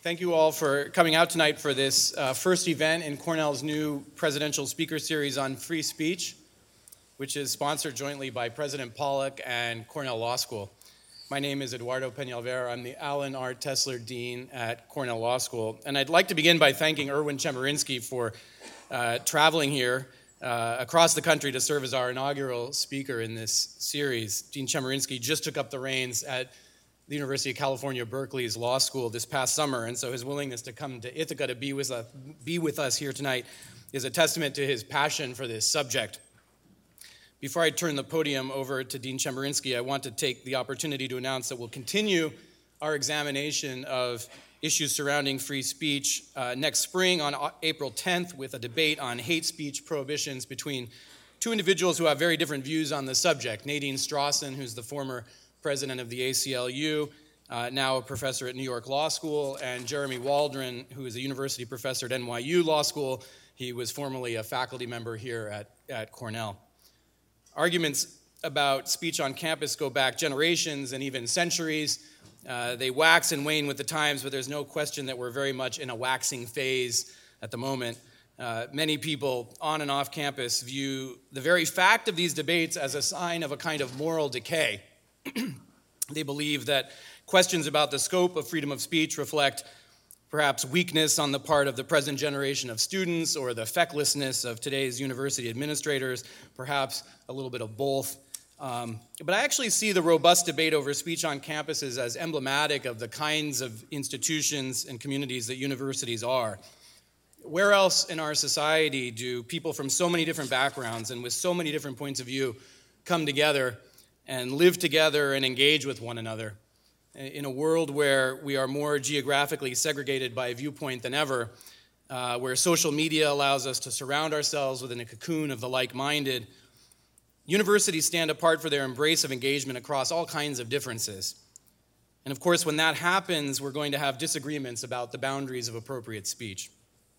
Thank you all for coming out tonight for this first event in Cornell's new presidential speaker series on free speech, which is sponsored jointly by President Pollock and Cornell Law School. My name is Eduardo Peñalver. I'm the Alan R. Tesler Dean at Cornell Law School. And I'd like to begin by thanking Erwin Chemerinsky for traveling here across the country to serve as our inaugural speaker in this series. Dean Chemerinsky just took up the reins at the University of California, Berkeley's law school this past summer, and so his willingness to come to Ithaca to be with us here tonight is a testament to his passion for this subject. Before I turn the podium over to Dean Chemerinsky, I want to take the opportunity to announce that we'll continue our examination of issues surrounding free speech next spring on April 10th with a debate on hate speech prohibitions between two individuals who have very different views on the subject. Nadine Strossen, who's the former president of the ACLU, now a professor at New York Law School, and Jeremy Waldron, who is a university professor at NYU Law School. He was formerly a faculty member here at Cornell. Arguments about speech on campus go back generations and even centuries. They wax and wane with the times, but there's no question that we're very much in a waxing phase at the moment. Many people on and off campus view the very fact of these debates as a sign of a kind of moral decay. They believe that questions about the scope of freedom of speech reflect perhaps weakness on the part of the present generation of students or the fecklessness of today's university administrators, perhaps a little bit of both. But I actually see the robust debate over speech on campuses as emblematic of the kinds of institutions and communities that universities are. Where else in our society do people from so many different backgrounds and with so many different points of view come together and live together and engage with one another? In a world where we are more geographically segregated by viewpoint than ever, where social media allows us to surround ourselves within a cocoon of the like-minded, universities stand apart for their embrace of engagement across all kinds of differences. And of course, when that happens, we're going to have disagreements about the boundaries of appropriate speech.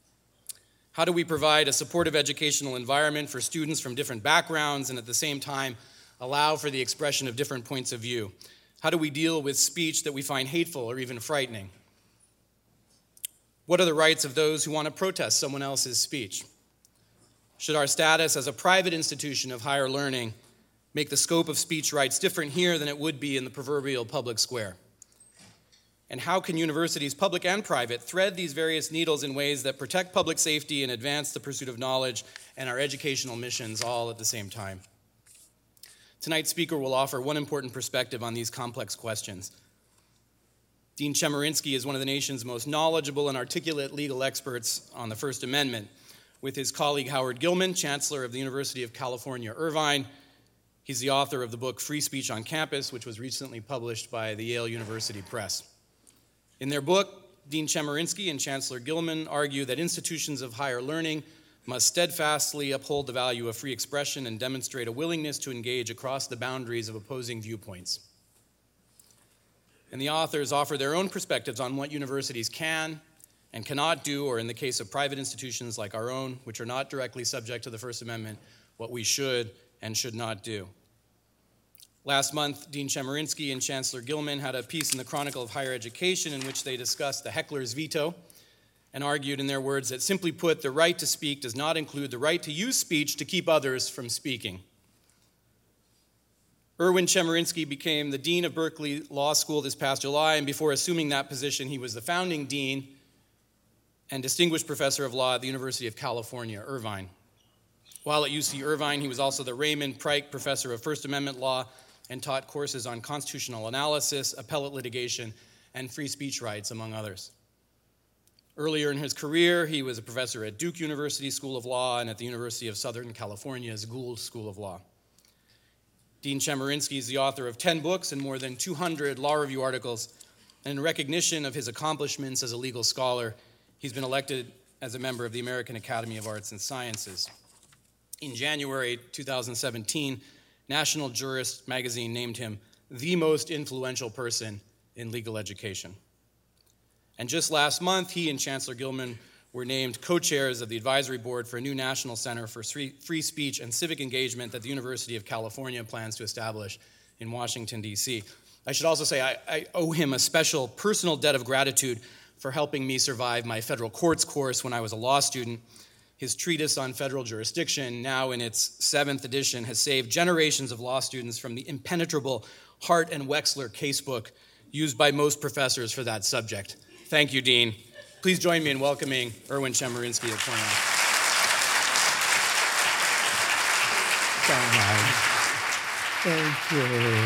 How do we provide a supportive educational environment for students from different backgrounds and at the same time allow for the expression of different points of view? How do we deal with speech that we find hateful or even frightening? What are the rights of those who want to protest someone else's speech? Should our status as a private institution of higher learning make the scope of speech rights different here than it would be in the proverbial public square? And how can universities, public and private, thread these various needles in ways that protect public safety and advance the pursuit of knowledge and our educational missions all at the same time? Tonight's speaker will offer one important perspective on these complex questions. Dean Chemerinsky is one of the nation's most knowledgeable and articulate legal experts on the First Amendment. With his colleague Howard Gilman, Chancellor of the University of California, Irvine, he's the author of the book Free Speech on Campus, which was recently published by the Yale University Press. In their book, Dean Chemerinsky and Chancellor Gilman argue that institutions of higher learning must steadfastly uphold the value of free expression and demonstrate a willingness to engage across the boundaries of opposing viewpoints. And the authors offer their own perspectives on what universities can and cannot do, or in the case of private institutions like our own, which are not directly subject to the First Amendment, what we should and should not do. Last month, Dean Chemerinsky and Chancellor Gilman had a piece in the Chronicle of Higher Education in which they discussed the heckler's veto and argued in their words that, simply put, the right to speak does not include the right to use speech to keep others from speaking. Erwin Chemerinsky became the dean of Berkeley Law School this past July, and before assuming that position, he was the founding dean and distinguished professor of law at the University of California, Irvine. While at UC Irvine, he was also the Raymond Pryke Professor of First Amendment Law and taught courses on constitutional analysis, appellate litigation, and free speech rights, among others. Earlier in his career, he was a professor at Duke University School of Law and at the University of Southern California's Gould School of Law. Dean Chemerinsky is the author of 10 books and more than 200 law review articles, and in recognition of his accomplishments as a legal scholar, he's been elected as a member of the American Academy of Arts and Sciences. In January 2017, National Jurist magazine named him the most influential person in legal education. And just last month, he and Chancellor Gilman were named co-chairs of the advisory board for a new National Center for Free Speech and Civic Engagement that the University of California plans to establish in Washington, D.C. I should also say I owe him a special personal debt of gratitude for helping me survive my federal courts course when I was a law student. His treatise on federal jurisdiction, now in its 7th edition, has saved generations of law students from the impenetrable Hart and Wexler casebook used by most professors for that subject. Thank you, Dean. Please join me in welcoming Erwin Chemerinsky to Cornell. Thank you.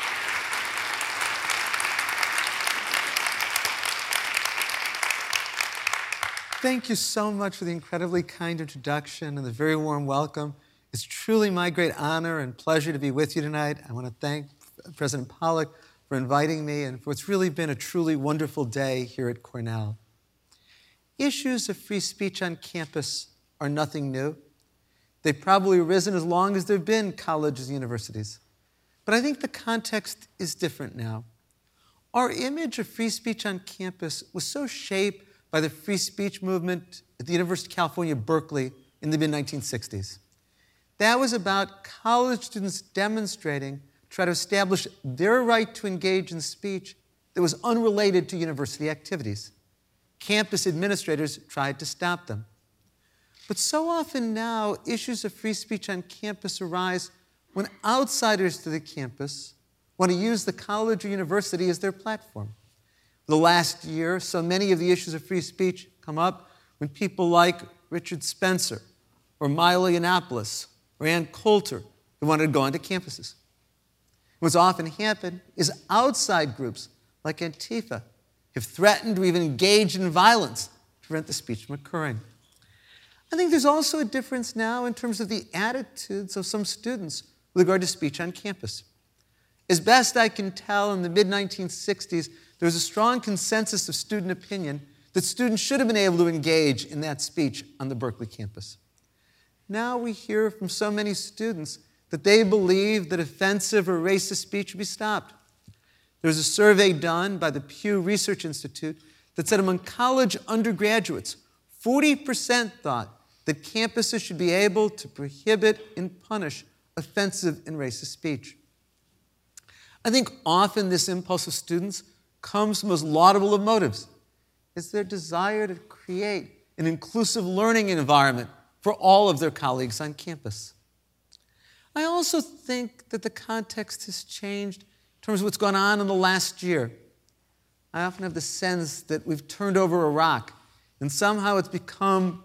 Thank you so much for the incredibly kind introduction and the very warm welcome. It's truly my great honor and pleasure to be with you tonight. I want to thank President Pollack for inviting me and for what's really been a truly wonderful day here at Cornell. Issues of free speech on campus are nothing new. They've probably arisen as long as there have been colleges and universities. But I think the context is different now. Our image of free speech on campus was so shaped by the free speech movement at the University of California, Berkeley in the mid-1960s. That was about college students demonstrating to try to establish their right to engage in speech that was unrelated to university activities. Campus administrators tried to stop them. But so often now, issues of free speech on campus arise when outsiders to the campus want to use the college or university as their platform. The last year, so many of the issues of free speech come up when people like Richard Spencer or Milo Yiannopoulos or Ann Coulter who wanted to go onto campuses. What's often happened is outside groups like Antifa have threatened or even engaged in violence to prevent the speech from occurring. I think there's also a difference now in terms of the attitudes of some students with regard to speech on campus. As best I can tell, in the mid-1960s, there was a strong consensus of student opinion that students should have been able to engage in that speech on the Berkeley campus. Now we hear from so many students that they believe that offensive or racist speech should be stopped. There was a survey done by the Pew Research Institute that said among college undergraduates, 40% thought that campuses should be able to prohibit and punish offensive and racist speech. I think often this impulse of students comes from the most laudable of motives. It's their desire to create an inclusive learning environment for all of their colleagues on campus. I also think that the context has changed in terms of what's gone on in the last year. I often have the sense that we've turned over a rock, and somehow it's become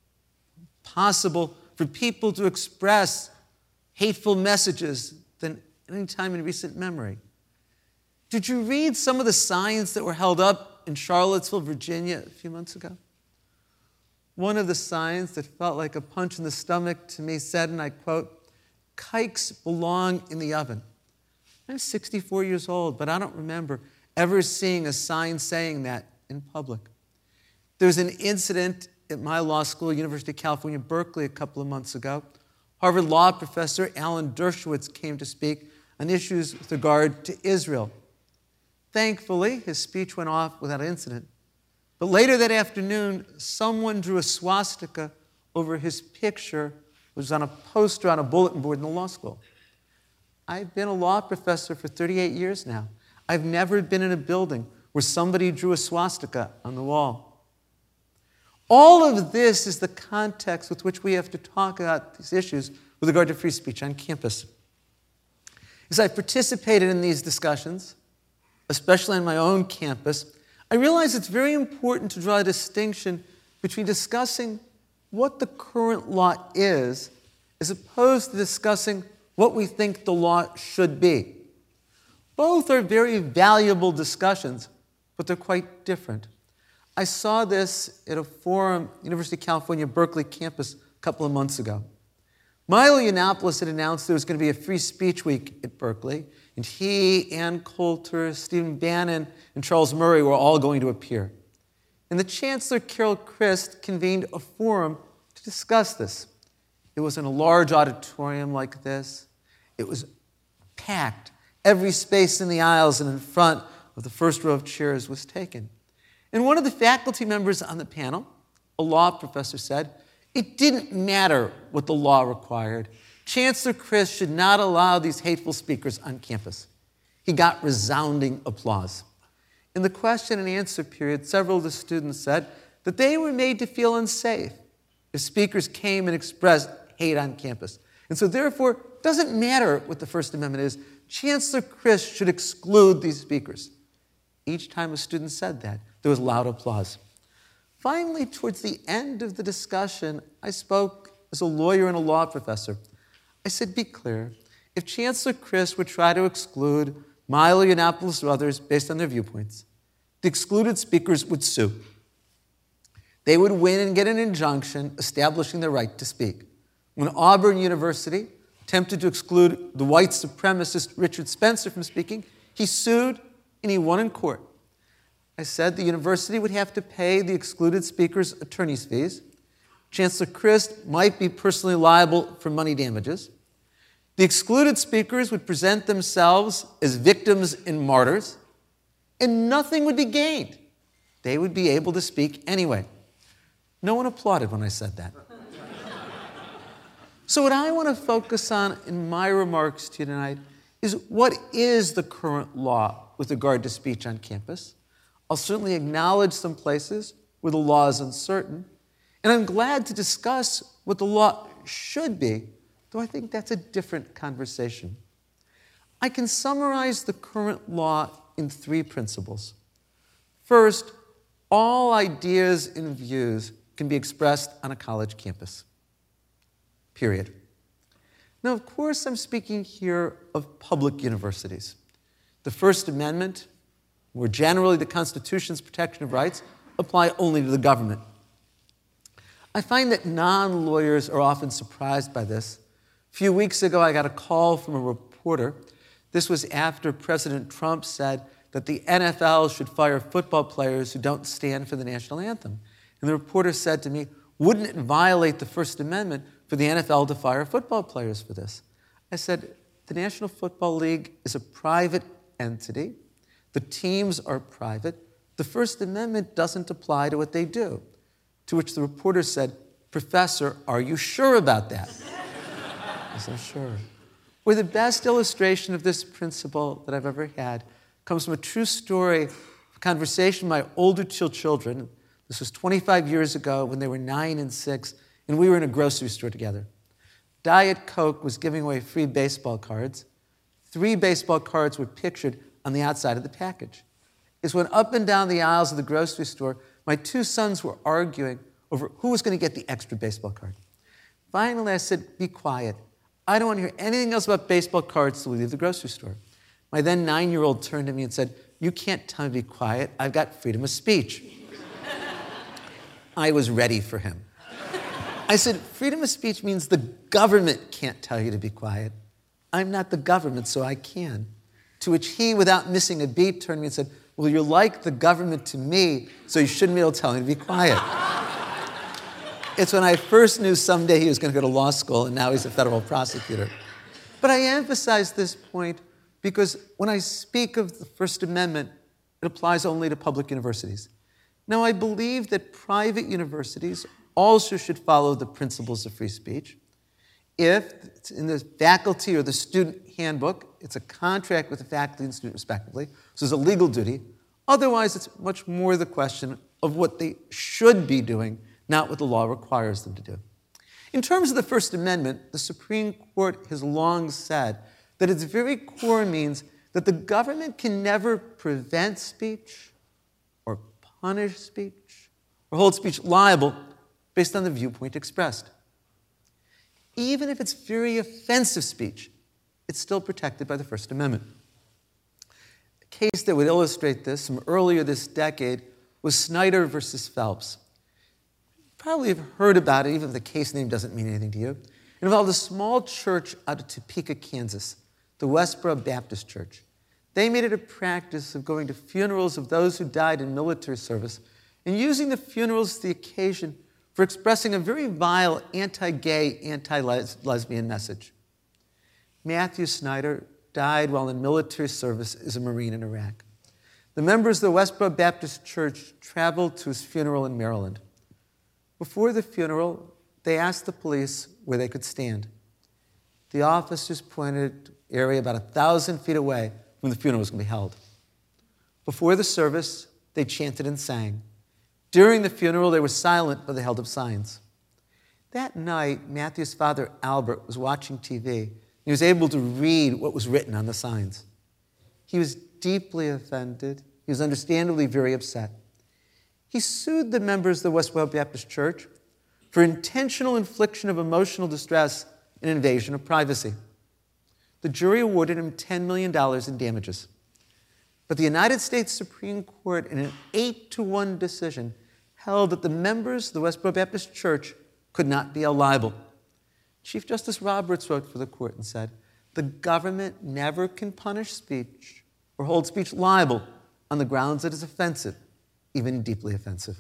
possible for people to express hateful messages than any time in recent memory. Did you read some of the signs that were held up in Charlottesville, Virginia a few months ago? One of the signs that felt like a punch in the stomach to me said, and I quote, "Kikes belong in the oven." I'm 64 years old, but I don't remember ever seeing a sign saying that in public. There was an incident at my law school, University of California, Berkeley, a couple of months ago. Harvard Law professor Alan Dershowitz came to speak on issues with regard to Israel. Thankfully, his speech went off without incident. But later that afternoon, someone drew a swastika over his picture, which was on a poster on a bulletin board in the law school. I've been a law professor for 38 years now. I've never been in a building where somebody drew a swastika on the wall. All of this is the context with which we have to talk about these issues with regard to free speech on campus. As I participated in these discussions, especially on my own campus, I realize it's very important to draw a distinction between discussing what the current law is as opposed to discussing what we think the law should be. Both are very valuable discussions, but they're quite different. I saw this at a forum, University of California, Berkeley campus, a couple of months ago. Milo Yiannopoulos had announced there was going to be a free speech week at Berkeley, and he, Ann Coulter, Stephen Bannon, and Charles Murray were all going to appear. And the Chancellor, Carol Christ, convened a forum to discuss this. It was in a large auditorium like this. It was packed. Every space in the aisles and in front of the first row of chairs was taken. And one of the faculty members on the panel, a law professor, said, it didn't matter what the law required. Chancellor Christ should not allow these hateful speakers on campus. He got resounding applause. In the question and answer period, several of the students said that they were made to feel unsafe if speakers came and expressed hate on campus. And so therefore, it doesn't matter what the First Amendment is, Chancellor Christ should exclude these speakers. Each time a student said that, there was loud applause. Finally, towards the end of the discussion, I spoke as a lawyer and a law professor. I said, be clear, if Chancellor Christ would try to exclude Milo Yiannopoulos or others based on their viewpoints, the excluded speakers would sue. They would win and get an injunction establishing their right to speak. When Auburn University attempted to exclude the white supremacist Richard Spencer from speaking, he sued and he won in court. I said the university would have to pay the excluded speakers attorney's fees. Chancellor Christ might be personally liable for money damages. The excluded speakers would present themselves as victims and martyrs, and nothing would be gained. They would be able to speak anyway. No one applauded when I said that. So what I want to focus on in my remarks to you tonight is what is the current law with regard to speech on campus. I'll certainly acknowledge some places where the law is uncertain, and I'm glad to discuss what the law should be, though I think that's a different conversation. I can summarize the current law in 3 principles. First, all ideas and views can be expressed on a college campus. Period. Now, of course, I'm speaking here of public universities. The First Amendment, more generally the Constitution's protection of rights, apply only to the government. I find that non-lawyers are often surprised by this. A few weeks ago, I got a call from a reporter. This was after President Trump said that the NFL should fire football players who don't stand for the national anthem. And the reporter said to me, wouldn't it violate the First Amendment for the NFL to fire football players for this? I said, the National Football League is a private entity. The teams are private. The First Amendment doesn't apply to what they do. To which the reporter said, Professor, are you sure about that? I said, sure. Well, the best illustration of this principle that I've ever had comes from a true story, a conversation with my older 2 children. This was 25 years ago when they were 9 and 6, and we were in a grocery store together. Diet Coke was giving away free baseball cards. 3 baseball cards were pictured on the outside of the package. As we went up and down the aisles of the grocery store, my 2 sons were arguing over who was going to get the extra baseball card. Finally, I said, be quiet. I don't want to hear anything else about baseball cards till we leave the grocery store. My then 9-year-old turned to me and said, you can't tell me to be quiet. I've got freedom of speech. I was ready for him. I said, freedom of speech means the government can't tell you to be quiet. I'm not the government, so I can. To which he, without missing a beat, turned to me and said, well, you're like the government to me, so you shouldn't be able to tell me to be quiet. It's when I first knew someday he was going to go to law school, and now he's a federal prosecutor. But I emphasize this point because when I speak of the First Amendment, it applies only to public universities. Now, I believe that private universities also should follow the principles of free speech. If it's in the faculty or the student handbook, it's a contract with the faculty and student respectively, so there's a legal duty. Otherwise, it's much more the question of what they should be doing, not what the law requires them to do. In terms of the First Amendment, the Supreme Court has long said that its very core means that the government can never prevent speech or punish speech or hold speech liable based on the viewpoint expressed. Even if it's very offensive speech, it's still protected by the First Amendment. A case that would illustrate this from earlier this decade was Snyder versus Phelps. You probably have heard about it, even if the case name doesn't mean anything to you. It involved a small church out of Topeka, Kansas, the Westboro Baptist Church. They made it a practice of going to funerals of those who died in military service and using the funerals as the occasion for expressing a very vile anti-gay, anti-lesbian message. Matthew Snyder died while in military service as a Marine in Iraq. The members of the Westboro Baptist Church traveled to his funeral in Maryland. Before the funeral, they asked the police where they could stand. The officers pointed to an area about 1,000 feet away from the funeral was going to be held. Before the service, they chanted and sang. During the funeral, they were silent, but they held up signs. That night, Matthew's father, Albert, was watching TV. He was able to read what was written on the signs. He was deeply offended. He was understandably very upset. He sued the members of the Westboro Baptist Church for intentional infliction of emotional distress and invasion of privacy. The jury awarded him $10 million in damages. But the United States Supreme Court, in an 8-1 decision, held that the members of the Westboro Baptist Church could not be held liable. Chief Justice Roberts wrote for the court and said, "The government never can punish speech or hold speech liable on the grounds that it is offensive, even deeply offensive."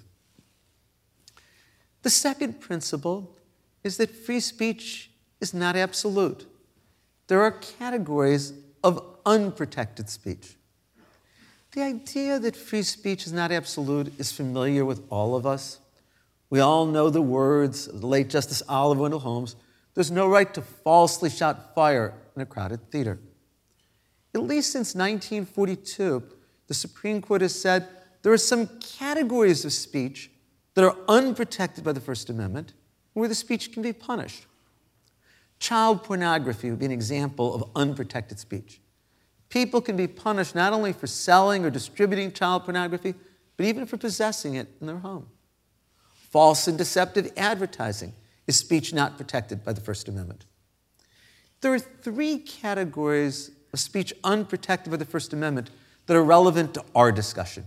The second principle is that free speech is not absolute. There are categories of unprotected speech. The idea that free speech is not absolute is familiar with all of us. We all know the words of the late Justice Oliver Wendell Holmes, "There's no right to falsely shout fire in a crowded theater." At least since 1942, the Supreme Court has said there are some categories of speech that are unprotected by the First Amendment where the speech can be punished. Child pornography would be an example of unprotected speech. People can be punished not only for selling or distributing child pornography, but even for possessing it in their home. False and deceptive advertising is speech not protected by the First Amendment. There are three categories of speech unprotected by the First Amendment that are relevant to our discussion.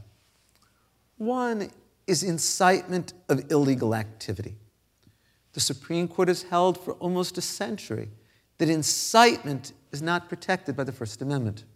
One is incitement of illegal activity. The Supreme Court has held for almost a century that incitement is not protected by the First Amendment.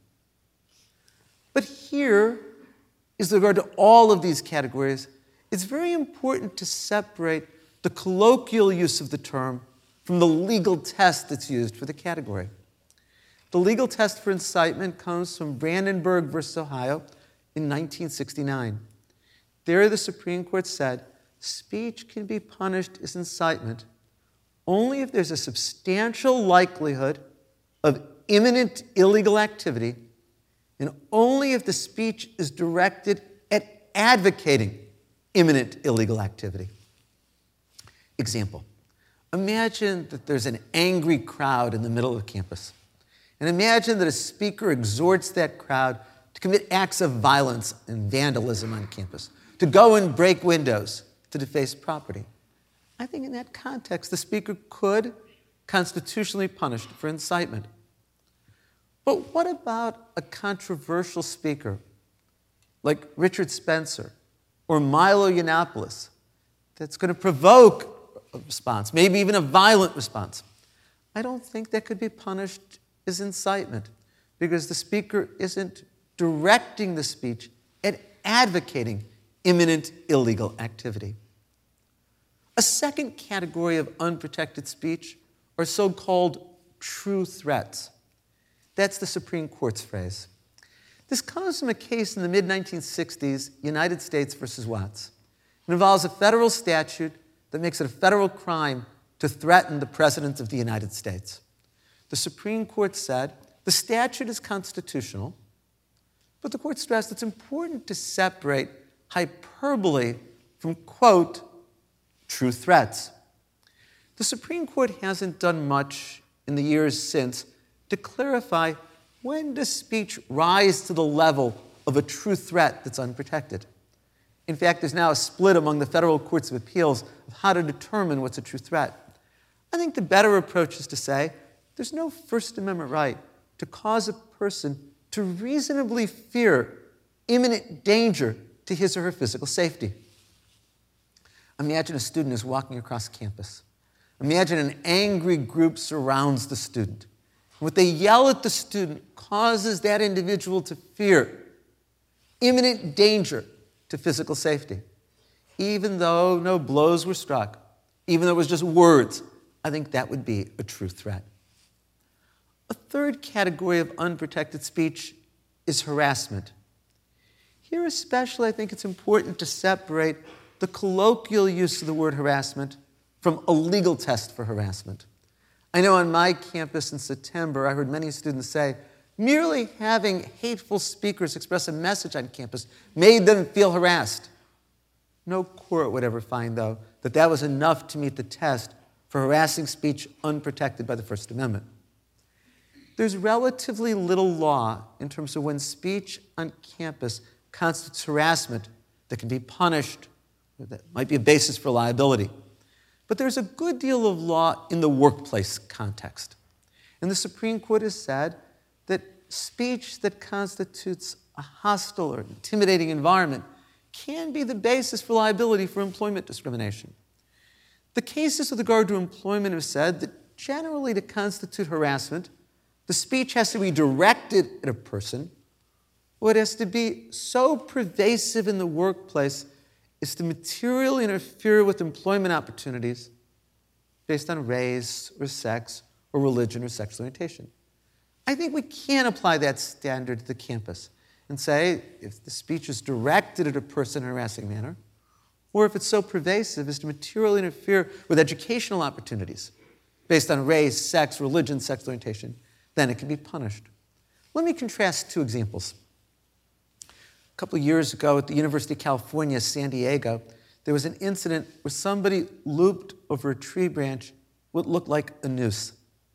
But here, with regard to all of these categories, it's very important to separate the colloquial use of the term from the legal test that's used for the category. The legal test for incitement comes from Brandenburg versus Ohio in 1969. There, the Supreme Court said, speech can be punished as incitement only if there's a substantial likelihood of imminent illegal activity and only if the speech is directed at advocating imminent illegal activity. Example, imagine that there's an angry crowd in the middle of campus. And imagine that a speaker exhorts that crowd to commit acts of violence and vandalism on campus, to go and break windows, to deface property. I think in that context, the speaker could constitutionally be punished for incitement. But what about a controversial speaker like Richard Spencer or Milo Yiannopoulos that's going to provoke a response, maybe even a violent response? I don't think that could be punished as incitement because the speaker isn't directing the speech at advocating imminent illegal activity. A second category of unprotected speech are so-called true threats. That's the Supreme Court's phrase. This comes from a case in the mid-1960s, United States versus Watts. It involves a federal statute that makes it a federal crime to threaten the President of the United States. The Supreme Court said the statute is constitutional, but the court stressed it's important to separate hyperbole from, quote, true threats. The Supreme Court hasn't done much in the years since to clarify when does speech rise to the level of a true threat that's unprotected. In fact, there's now a split among the federal courts of appeals of how to determine what's a true threat. I think the better approach is to say there's no First Amendment right to cause a person to reasonably fear imminent danger to his or her physical safety. Imagine a student is walking across campus. Imagine an angry group surrounds the student. What they yell at the student causes that individual to fear imminent danger to physical safety. Even though no blows were struck, even though it was just words, I think that would be a true threat. A third category of unprotected speech is harassment. Here especially, I think it's important to separate the colloquial use of the word harassment from a legal test for harassment. I know on my campus in September, I heard many students say merely having hateful speakers express a message on campus made them feel harassed. No court would ever find, though, that that was enough to meet the test for harassing speech unprotected by the First Amendment. There's relatively little law in terms of when speech on campus constitutes harassment that can be punished, or that might be a basis for liability. But there's a good deal of law in the workplace context. And the Supreme Court has said that speech that constitutes a hostile or intimidating environment can be the basis for liability for employment discrimination. The cases with regard to employment have said that generally to constitute harassment, the speech has to be directed at a person, or it has to be so pervasive in the workplace as to materially interfere with employment opportunities based on race or sex or religion or sexual orientation. I think we can apply that standard to the campus and say if the speech is directed at a person in a harassing manner, or if it's so pervasive as to materially interfere with educational opportunities based on race, sex, religion, sexual orientation, then it can be punished. Let me contrast two examples. A couple of years ago at the University of California, San Diego, there was an incident where somebody looped over a tree branch what looked like a noose.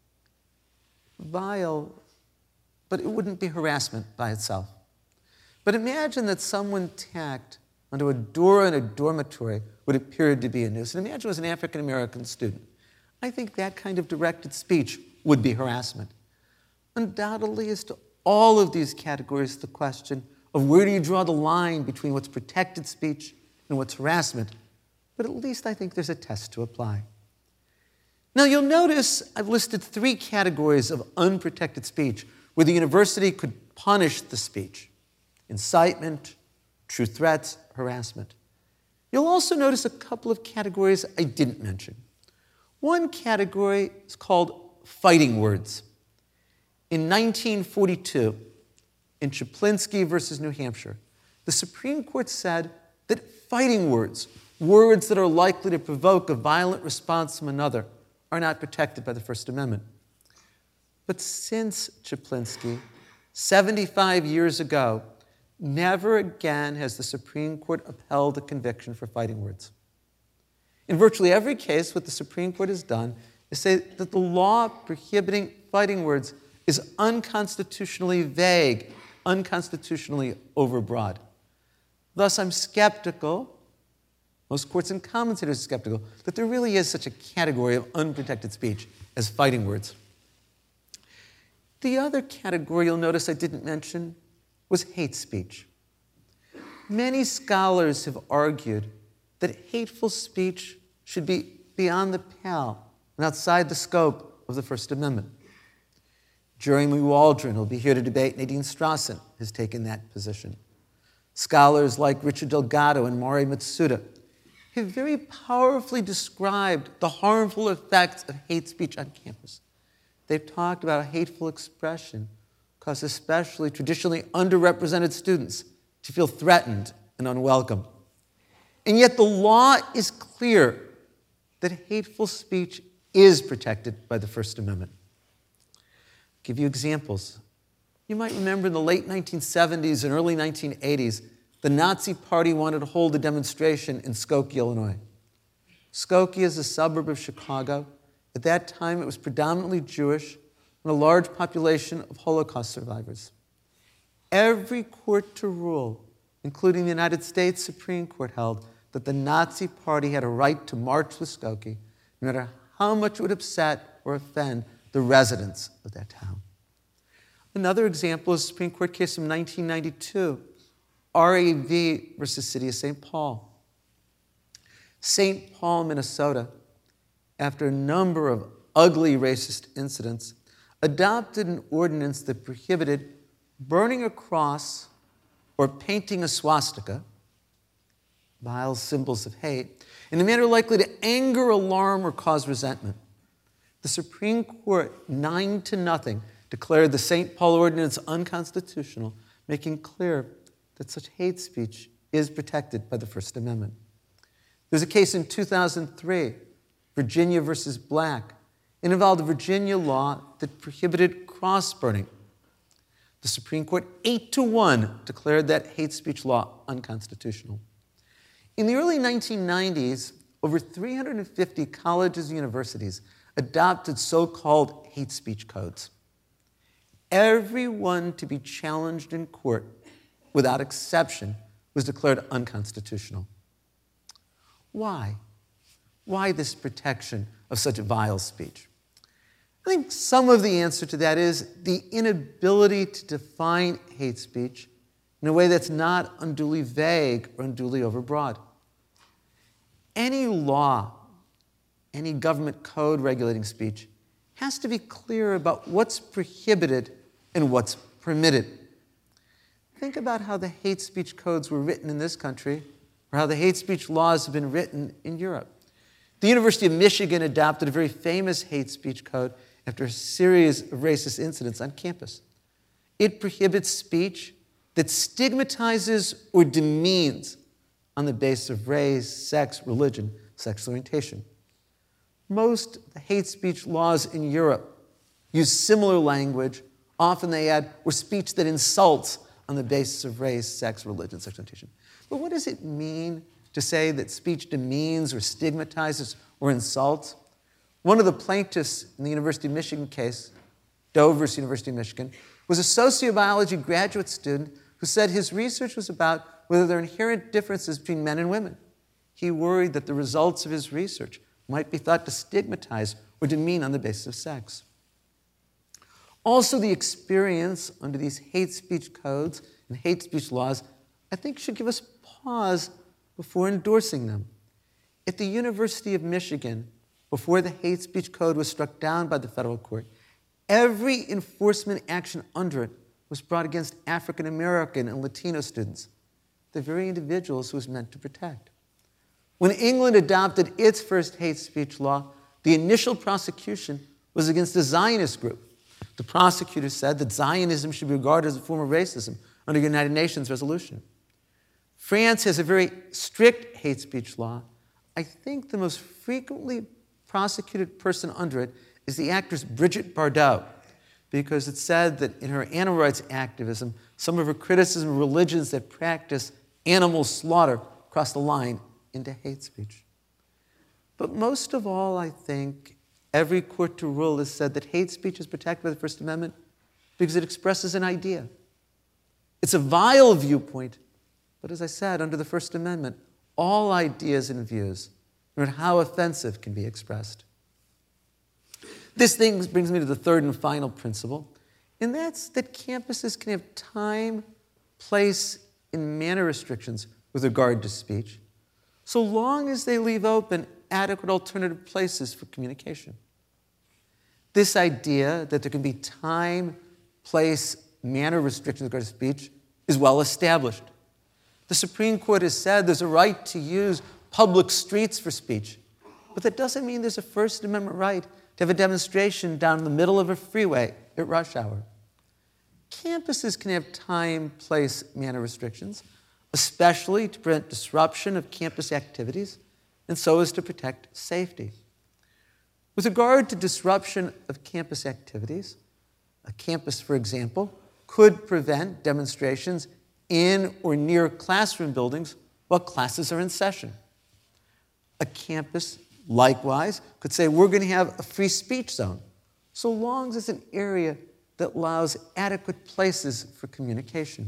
Vile, but it wouldn't be harassment by itself. But imagine that someone tacked onto a door in a dormitory what appeared to be a noose. And imagine it was an African-American student. I think that kind of directed speech would be harassment. Undoubtedly, as to all of these categories, the question of where do you draw the line between what's protected speech and what's harassment, but at least I think there's a test to apply. Now, you'll notice I've listed three categories of unprotected speech where the university could punish the speech: incitement, true threats, harassment. You'll also notice a couple of categories I didn't mention. One category is called fighting words. In 1942, in Chaplinsky versus New Hampshire, the Supreme Court said that fighting words, words that are likely to provoke a violent response from another, are not protected by the First Amendment. But since Chaplinsky, 75 years ago, never again has the Supreme Court upheld a conviction for fighting words. In virtually every case, what the Supreme Court has done is say that the law prohibiting fighting words is unconstitutionally vague, unconstitutionally overbroad. Thus, I'm skeptical, most courts and commentators are skeptical, that there really is such a category of unprotected speech as fighting words. The other category you'll notice I didn't mention was hate speech. Many scholars have argued that hateful speech should be beyond the pale and outside the scope of the First Amendment. Jeremy Waldron, who'll be here to debate Nadine Strassen, has taken that position. Scholars like Richard Delgado and Mari Matsuda have very powerfully described the harmful effects of hate speech on campus. They've talked about how hateful expression causes especially traditionally underrepresented students to feel threatened and unwelcome. And yet the law is clear that hateful speech is protected by the First Amendment. I'll give you examples. You might remember in the late 1970s and early 1980s, the Nazi Party wanted to hold a demonstration in Skokie, Illinois. Skokie is a suburb of Chicago. At that time, it was predominantly Jewish and a large population of Holocaust survivors. Every court to rule, including the United States Supreme Court, held that the Nazi Party had a right to march with Skokie, no matter how much it would upset or offend the residents of that town. Another example is a Supreme Court case from 1992, RAV versus City of St. Paul. St. Paul, Minnesota, after a number of ugly racist incidents, adopted an ordinance that prohibited burning a cross or painting a swastika, vile symbols of hate, in a manner likely to anger, alarm, or cause resentment. The Supreme Court, 9-0, declared the St. Paul Ordinance unconstitutional, making clear that such hate speech is protected by the First Amendment. There's a case in 2003, Virginia versus Black. It involved a Virginia law that prohibited cross burning. The Supreme Court, 8-1, declared that hate speech law unconstitutional. In the early 1990s, over 350 colleges and universities adopted so-called hate speech codes. Every one to be challenged in court, without exception, was declared unconstitutional. Why? Why this protection of such vile speech? I think some of the answer to that is the inability to define hate speech in a way that's not unduly vague or unduly overbroad. Any law, any government code regulating speech has to be clear about what's prohibited and what's permitted. Think about how the hate speech codes were written in this country or how the hate speech laws have been written in Europe. The University of Michigan adopted a very famous hate speech code after a series of racist incidents on campus. It prohibits speech that stigmatizes or demeans on the basis of race, sex, religion, sexual orientation. Most of the hate speech laws in Europe use similar language. Often they add, or speech that insults on the basis of race, sex, religion, sexual orientation. But what does it mean to say that speech demeans or stigmatizes or insults? One of the plaintiffs in the University of Michigan case, Doe versus University of Michigan, was a sociobiology graduate student who said his research was about whether there are inherent differences between men and women. He worried that the results of his research might be thought to stigmatize or demean on the basis of sex. Also, the experience under these hate speech codes and hate speech laws, I think, should give us pause before endorsing them. At the University of Michigan, before the hate speech code was struck down by the federal court, every enforcement action under it was brought against African American and Latino students, the very individuals it was meant to protect. When England adopted its first hate speech law, the initial prosecution was against a Zionist group. The prosecutor said that Zionism should be regarded as a form of racism under the United Nations resolution. France has a very strict hate speech law. I think the most frequently prosecuted person under it is the actress Brigitte Bardot, because it said that in her animal rights activism, some of her criticism of religions that practice animal slaughter crossed the line into hate speech. But most of all, I think, every court to rule has said that hate speech is protected by the First Amendment because it expresses an idea. It's a vile viewpoint, but as I said, under the First Amendment, all ideas and views, no matter how offensive, can be expressed. This thing brings me to the third and final principle, and that's that campuses can have time, place, and manner restrictions with regard to speech, so long as they leave open adequate alternative places for communication. This idea that there can be time, place, manner restrictions with regard to speech is well established. The Supreme Court has said there's a right to use public streets for speech, but that doesn't mean there's a First Amendment right to have a demonstration down the middle of a freeway at rush hour. Campuses can have time, place, manner restrictions, especially to prevent disruption of campus activities, and so as to protect safety. With regard to disruption of campus activities, a campus, for example, could prevent demonstrations in or near classroom buildings while classes are in session. A campus, likewise, could say, we're going to have a free speech zone, so long as it's an area that allows adequate places for communication.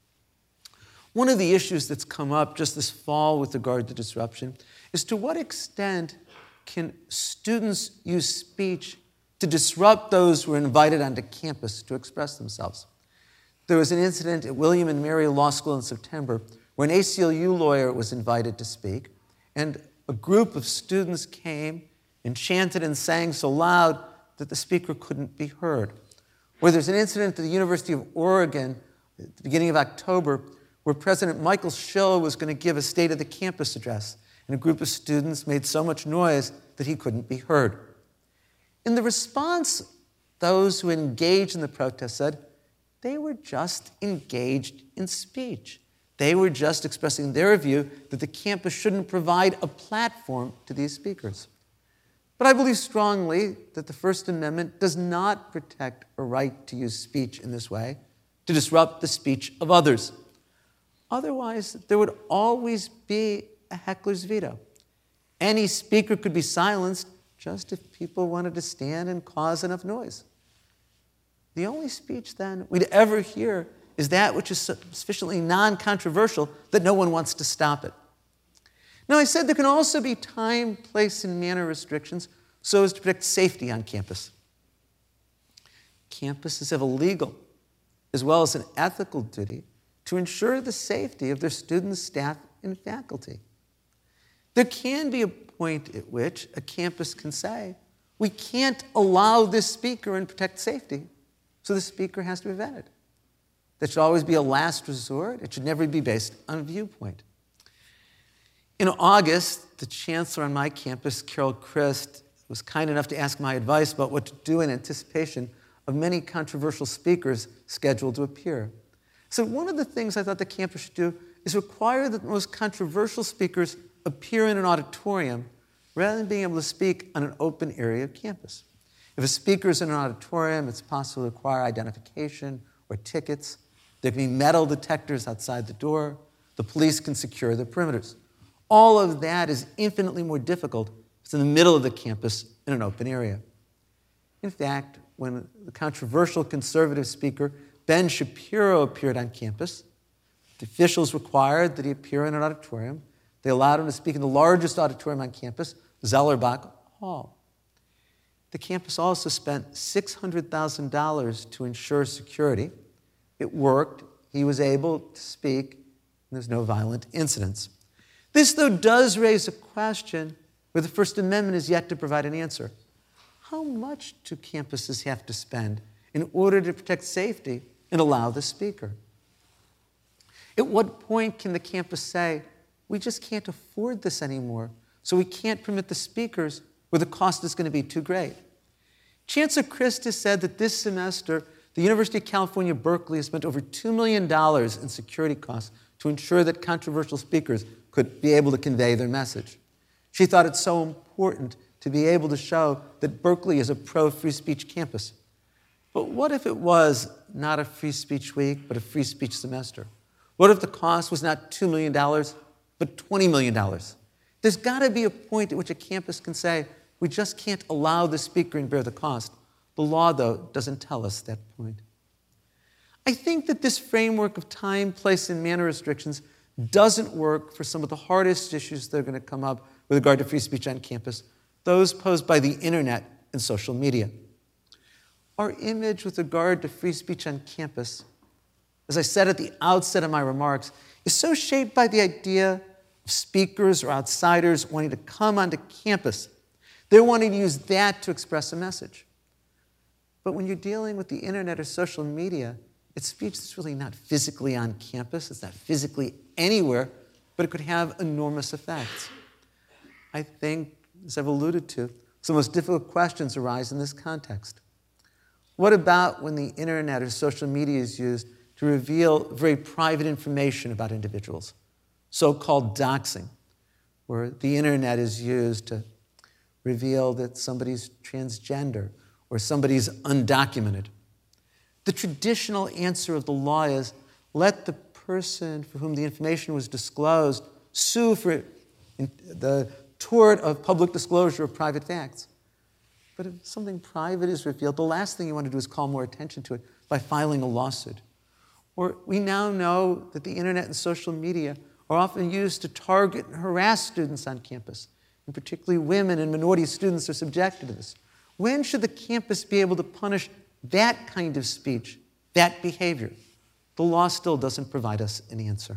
One of the issues that's come up just this fall with regard to disruption is to what extent can students use speech to disrupt those who are invited onto campus to express themselves. There was an incident at William and Mary Law School in September where an ACLU lawyer was invited to speak, and a group of students came and chanted and sang so loud that the speaker couldn't be heard. Or there's an incident at the University of Oregon at the beginning of October where President Michael Schill was going to give a State of the Campus address, and a group of students made so much noise that he couldn't be heard. In the response, those who engaged in the protest said they were just engaged in speech. They were just expressing their view that the campus shouldn't provide a platform to these speakers. But I believe strongly that the First Amendment does not protect a right to use speech in this way, to disrupt the speech of others. Otherwise, there would always be a heckler's veto. Any speaker could be silenced just if people wanted to stand and cause enough noise. The only speech then we'd ever hear is that which is sufficiently non-controversial that no one wants to stop it. Now, I said there can also be time, place, and manner restrictions so as to protect safety on campus. Campuses have a legal as well as an ethical duty to ensure the safety of their students, staff, and faculty. There can be a point at which a campus can say, we can't allow this speaker and protect safety, so the speaker has to be vetted. That should always be a last resort. It should never be based on viewpoint. In August, the chancellor on my campus, Carol Christ, was kind enough to ask my advice about what to do in anticipation of many controversial speakers scheduled to appear. So one of the things I thought the campus should do is require that the most controversial speakers appear in an auditorium rather than being able to speak on an open area of campus. If a speaker is in an auditorium, it's possible to require identification or tickets. There can be metal detectors outside the door. The police can secure the perimeters. All of that is infinitely more difficult if it's in the middle of the campus in an open area. In fact, when the controversial conservative speaker Ben Shapiro appeared on campus, the officials required that he appear in an auditorium. They allowed him to speak in the largest auditorium on campus, Zellerbach Hall. The campus also spent $600,000 to ensure security. It worked. He was able to speak, and there's no violent incidents. This, though, does raise a question where the First Amendment is yet to provide an answer. How much do campuses have to spend in order to protect safety and allow the speaker? At what point can the campus say, we just can't afford this anymore, so we can't permit the speakers where the cost is going to be too great? Chancellor Christ has said that this semester, the University of California, Berkeley has spent over $2 million in security costs to ensure that controversial speakers could be able to convey their message. She thought it so important to be able to show that Berkeley is a pro-free speech campus. But what if it was not a free speech week, but a free speech semester? What if the cost was not $2 million, but $20 million? There's got to be a point at which a campus can say, we just can't allow the speaker and bear the cost. The law, though, doesn't tell us that point. I think that this framework of time, place, and manner restrictions doesn't work for some of the hardest issues that are going to come up with regard to free speech on campus, those posed by the internet and social media. Our image with regard to free speech on campus, as I said at the outset of my remarks, is so shaped by the idea of speakers or outsiders wanting to come onto campus. They're wanting to use that to express a message. But when you're dealing with the internet or social media, it's speech that's really not physically on campus, it's not physically anywhere, but it could have enormous effects. I think, as I've alluded to, some of the most difficult questions arise in this context. What about when the internet or social media is used to reveal very private information about individuals, so-called doxing, where the internet is used to reveal that somebody's transgender or somebody's undocumented? The traditional answer of the law is let the person for whom the information was disclosed sue for the tort of public disclosure of private facts. But if something private is revealed, the last thing you want to do is call more attention to it by filing a lawsuit. Or we now know that the internet and social media are often used to target and harass students on campus, and particularly women and minority students are subjected to this. When should the campus be able to punish that kind of speech, that behavior? The law still doesn't provide us an answer.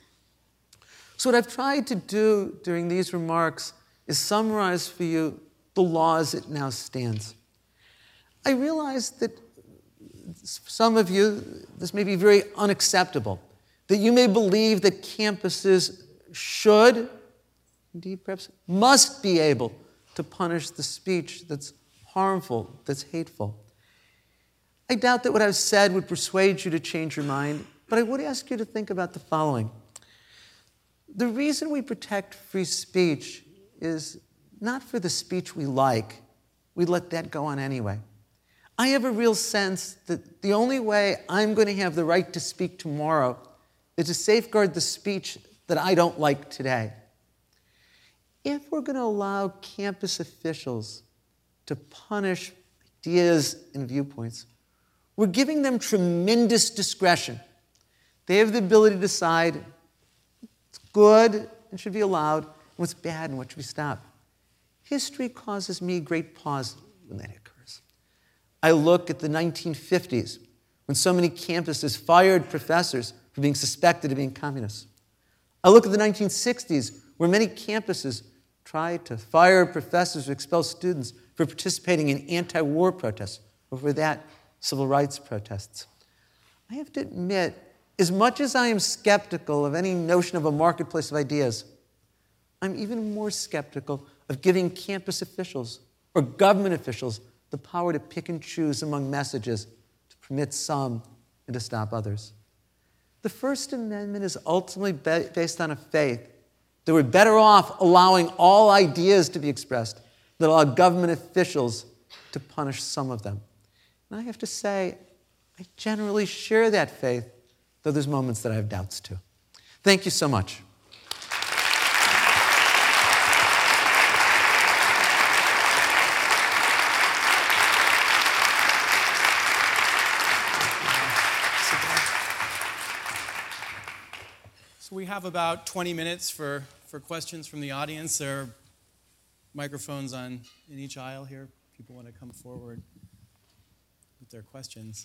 So what I've tried to do during these remarks is summarize for you the law as it now stands. I realize that for some of you, this may be very unacceptable, that you may believe that campuses should, indeed perhaps must be able to punish the speech that's harmful, that's hateful. I doubt that what I've said would persuade you to change your mind, but I would ask you to think about the following. The reason we protect free speech is not for the speech we like. We'd let that go on anyway. I have a real sense that the only way I'm going to have the right to speak tomorrow is to safeguard the speech that I don't like today. If we're going to allow campus officials to punish ideas and viewpoints, we're giving them tremendous discretion. They have the ability to decide what's good and should be allowed, and what's bad and what should be stopped. History causes me great pause when that occurs. I look at the 1950s, when so many campuses fired professors for being suspected of being communists. I look at the 1960s, where many campuses tried to fire professors or expel students for participating in anti-war protests, or for that, civil rights protests. I have to admit, as much as I am skeptical of any notion of a marketplace of ideas, I'm even more skeptical of giving campus officials or government officials the power to pick and choose among messages to permit some and to stop others. The First Amendment is ultimately based on a faith that we're better off allowing all ideas to be expressed than allow government officials to punish some of them. And I have to say, I generally share that faith, though there's moments that I have doubts too. Thank you so much. So we have about 20 minutes for questions from the audience. There are microphones in each aisle here. People want to come forward with their questions.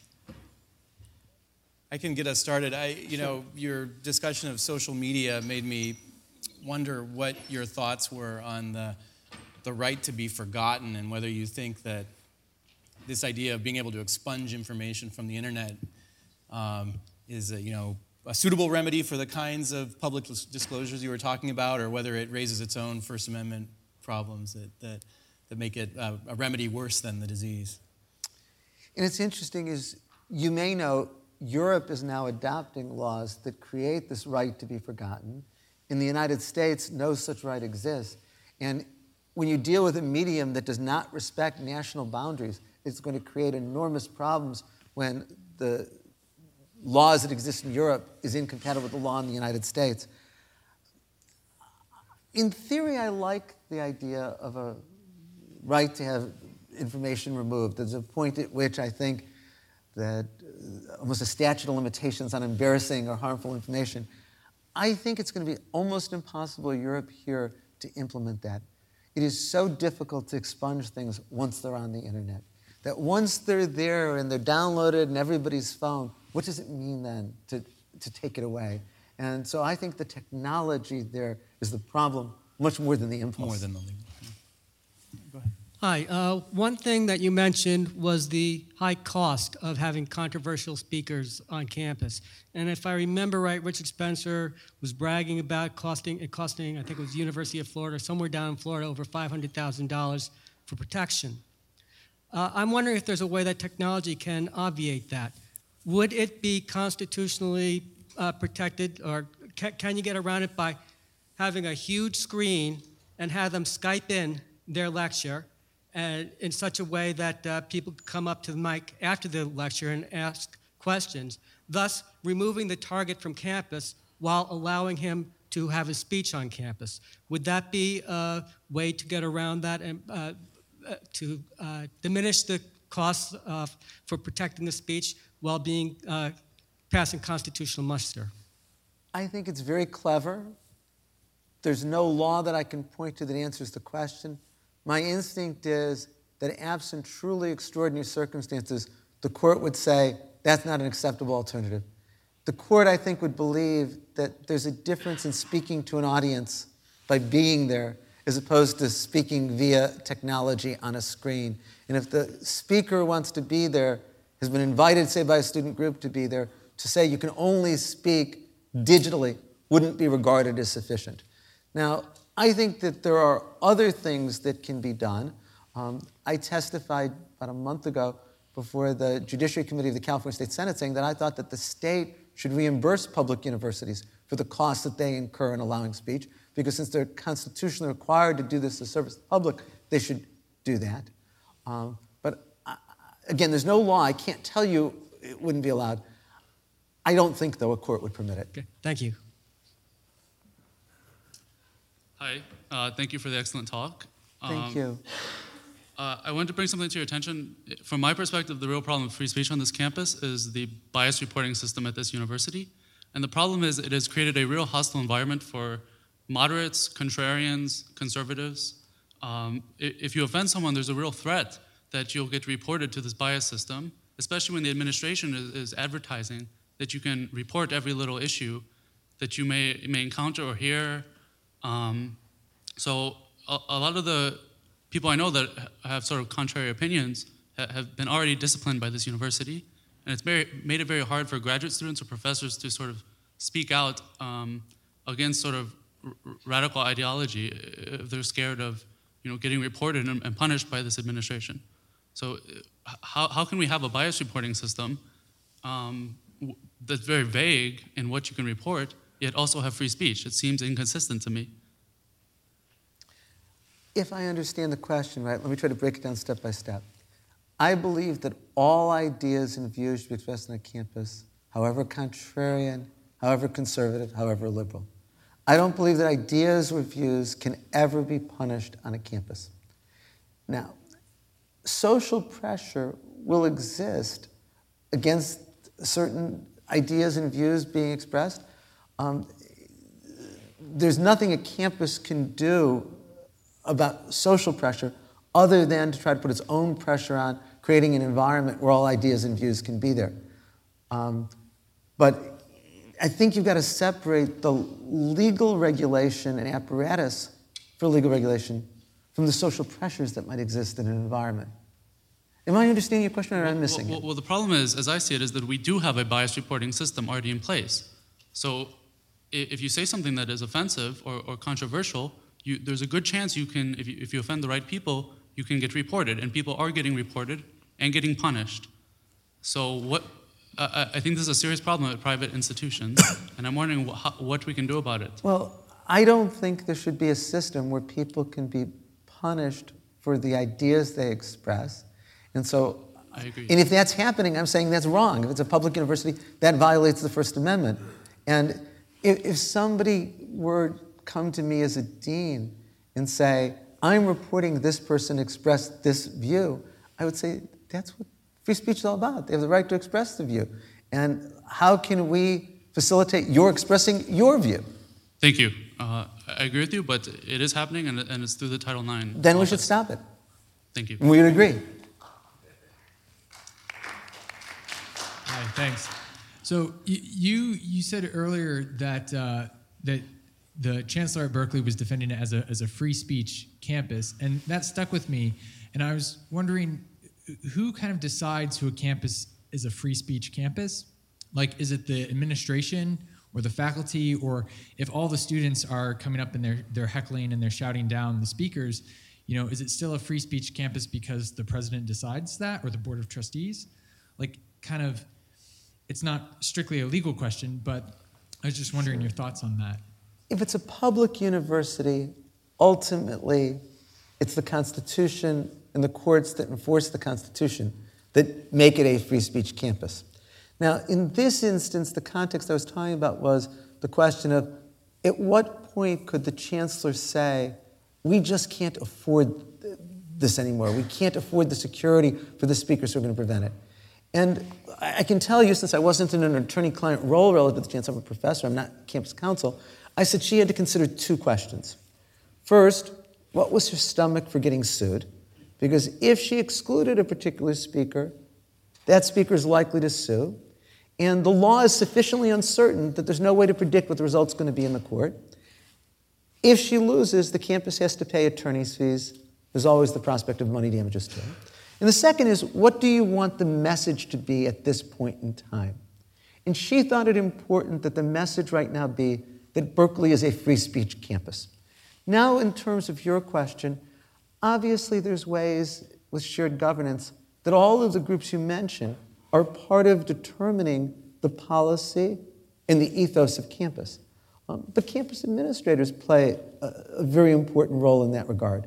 I can get us started. Your discussion of social media made me wonder what your thoughts were on the right to be forgotten, and whether you think that this idea of being able to expunge information from the internet is a suitable remedy for the kinds of public disclosures you were talking about, or whether it raises its own First Amendment problems that make it a remedy worse than the disease. And it's interesting, is you may know, Europe is now adopting laws that create this right to be forgotten. In the United States, no such right exists. And when you deal with a medium that does not respect national boundaries, it's going to create enormous problems when the laws that exist in Europe is incompatible with the law in the United States. In theory, I like the idea of a right to have information removed. There's a point at which I think that almost a statute of limitations on embarrassing or harmful information. I think it's going to be almost impossible in Europe here to implement that. It is so difficult to expunge things once they're on the internet, that once they're there and they're downloaded in everybody's phone, what does it mean then to take it away? And so I think the technology there is the problem much more than the impulse. More than the legal. Go ahead. Hi. One thing that you mentioned was the high cost of having controversial speakers on campus. And if I remember right, Richard Spencer was bragging about costing, I think it was the University of Florida, somewhere down in Florida, over $500,000 for protection. I'm wondering if there's a way that technology can obviate that. Would it be constitutionally protected, or can you get around it by having a huge screen and have them Skype in their lecture, and in such a way that people could come up to the mic after the lecture and ask questions, thus removing the target from campus while allowing him to have his speech on campus? Would that be a way to get around that and to diminish the costs for protecting the speech while passing constitutional muster? I think it's very clever. There's no law that I can point to that answers the question. My instinct is that absent truly extraordinary circumstances, the court would say that's not an acceptable alternative. The court, I think, would believe that there's a difference in speaking to an audience by being there as opposed to speaking via technology on a screen. And if the speaker wants to be there, has been invited, say, by a student group to be there, to say you can only speak digitally wouldn't be regarded as sufficient. Now, I think that there are other things that can be done. I testified about a month ago before the Judiciary Committee of the California State Senate saying that I thought that the state should reimburse public universities for the costs that they incur in allowing speech, because since they're constitutionally required to do this to service the public, they should do that. But again, there's no law. I can't tell you it wouldn't be allowed. I don't think, though, a court would permit it. Okay, thank you. Hi, thank you for the excellent talk. Thank you. I wanted to bring something to your attention. From my perspective, the real problem with free speech on this campus is the bias reporting system at this university. And the problem is it has created a real hostile environment for moderates, contrarians, conservatives. If you offend someone, there's a real threat that you'll get reported to this bias system, especially when the administration is advertising that you can report every little issue that you may encounter or hear. So a lot of the people I know that have sort of contrary opinions have been already disciplined by this university, and it's made it very hard for graduate students or professors to sort of speak out against sort of radical ideology if they're scared of getting reported and punished by this administration. So how can we have a bias reporting system that's very vague in what you can report, yet also have free speech? It seems inconsistent to me. If I understand the question right, let me try to break it down step by step. I believe that all ideas and views should be expressed on a campus, however contrarian, however conservative, however liberal. I don't believe that ideas or views can ever be punished on a campus. Now, social pressure will exist against certain ideas and views being expressed. There's nothing a campus can do about social pressure other than to try to put its own pressure on creating an environment where all ideas and views can be there. But I think you've got to separate the legal regulation and apparatus for legal regulation from the social pressures that might exist in an environment. Am I understanding your question, or am I missing it? Well, the problem is, as I see it, is that we do have a bias reporting system already in place. So if you say something that is offensive or controversial, there's a good chance you can, if you offend the right people, you can get reported, and people are getting reported and getting punished. So I think this is a serious problem at private institutions, and I'm wondering what we can do about it. Well, I don't think there should be a system where people can be punished for the ideas they express. And so, I agree. And if that's happening, I'm saying that's wrong. If it's a public university, that violates the First Amendment. And if somebody were to come to me as a dean and say, I'm reporting this person expressed this view, I would say, that's what free speech is all about. They have the right to express the view. And how can we facilitate your expressing your view? Thank you. I agree with you, but it is happening, and it's through the Title IX. Then we should stop it. Thank you. And we would agree. Hi, thanks. So you said earlier that that the chancellor at Berkeley was defending it as a free speech campus, and that stuck with me. And I was wondering, who kind of decides who a campus is a free speech campus? Like, is it the administration or the faculty, or if all the students are coming up and they're heckling and they're shouting down the speakers, is it still a free speech campus because the president decides that, or the board of trustees? Like, kind of, it's not strictly a legal question, but I was just wondering your thoughts on that. If it's a public university, ultimately, it's the Constitution and the courts that enforce the Constitution that make it a free speech campus. Now, in this instance, the context I was talking about was the question of, at what point could the chancellor say, we just can't afford this anymore. We can't afford the security for the speakers who are going to prevent it. And I can tell you, since I wasn't in an attorney-client role relative to the chancellor, I'm a professor, I'm not campus counsel, I said she had to consider two questions. First, what was her stomach for getting sued? Because if she excluded a particular speaker, that speaker is likely to sue. And the law is sufficiently uncertain that there's no way to predict what the result's going to be in the court. If she loses, the campus has to pay attorney's fees. There's always the prospect of money damages too. And the second is, what do you want the message to be at this point in time? And she thought it important that the message right now be that Berkeley is a free speech campus. Now, in terms of your question, obviously there's ways with shared governance that all of the groups you mentioned are part of determining the policy and the ethos of campus. But campus administrators play a very important role in that regard.